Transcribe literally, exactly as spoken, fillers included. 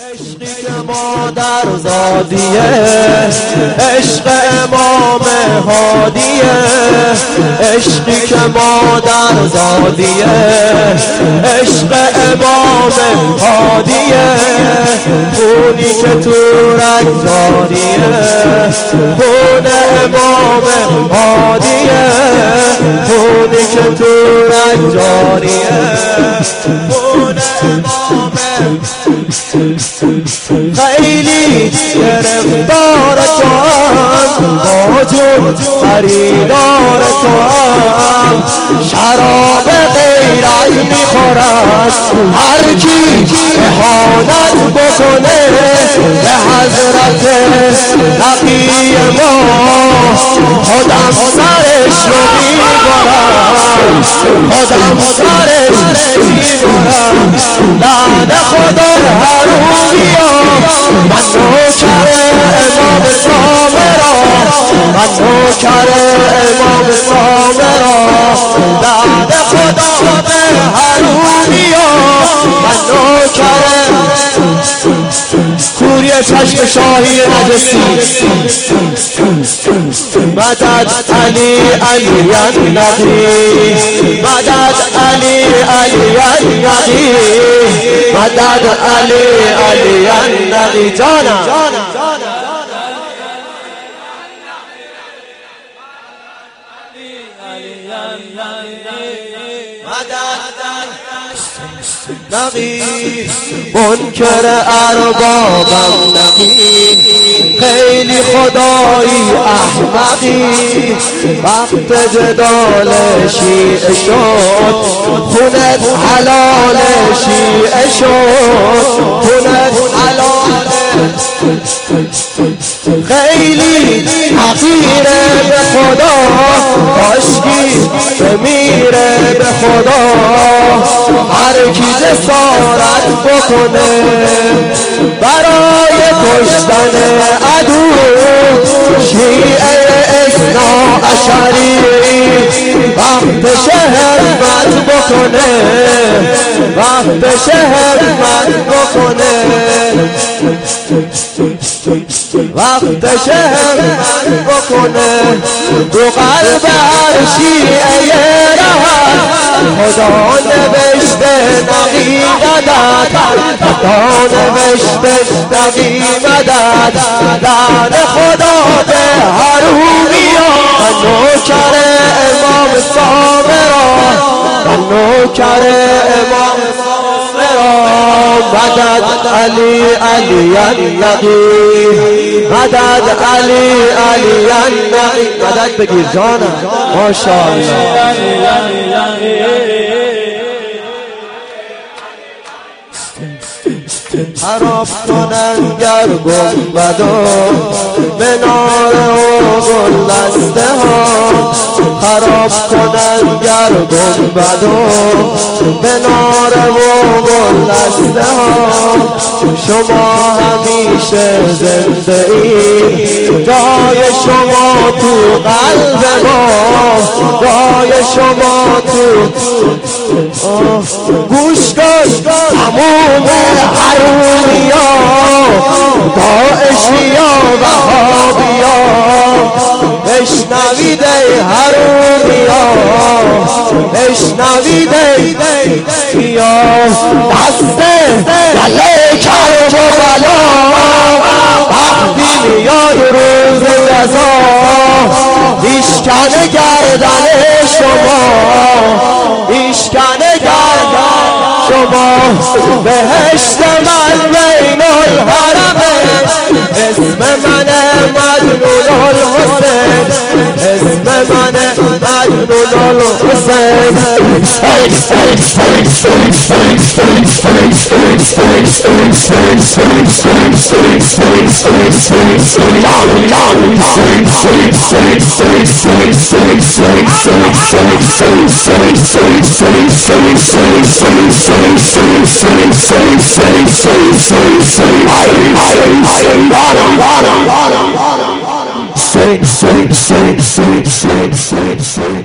عشقی که مادر زادیه، عشق امام هادیه. عشقی که مادر زادیه، عشق امام هادیه. خونی که تو رگ جاریه، خون امام هادیه. خونی که تو رگ جاریه، خون امام. خیلی گرفتار تو هم، موجود خریدار تو هم. شراب غیرت میخورد هر کی اهانت بکنه به حضرت نبی ما. خودم سرش رو میبرم، خودم سرش میبرم. لعنه خدا حرومیا، من نوکر امام سامرا، من نوکر امام سامرا. لعنه خدا به حرومیا، من نوکر کوری چشم شاهی نجسی. مدد علی علی النبی، مدد علی علی النبی، مدد علی علی النبی. جانا نقی منکر اربابم نقی، خیلی خدایی احمقی. وقت جدال شیعه شد، خونت حلال شیعه شد، خونت حلال. خیلی حقیره به خدا، کاشکی بمیره به خدا. هر کی جسارت بکنه برای کشتن عدو، شیعه اثنا عشری وقت شهرمت بکنه، وقت شهرمت بکنه، وقت شهرمت بکنه. تو قلب هر شیعه راحت خدا نوشته نقی مدد، خدا نوشته نقی مدد. لعنه خدا به حرومیا، من نوکر امام سامرا، من نوکر امام سامرا. مدد علی علی النبی، مدد علی علی النبی. مدد بگیر جانم، ماشاءالله. خراب کنن گر گنبدو مناره و گلدسته ها، خراب کنن گر گنبدو مناره و گلدسته ها. شما همیشه زنده ای، جای شما تو قلب ما، جای شما تو. گوش کن تموم حرومیا، داعشیا وهابیا، بشنوید ای حرومیا، بشنوید ای بیا. دست گله کرب و بلا وقتی میاد روز رضا، ایشکنه گردن شما، ایشکنه گردن شما. بهشت من بین الحرمین، اسم من مجنون الحسین، اسم من مجنون الحسین. Sing, sing, sing, sing, sing, sing, sing.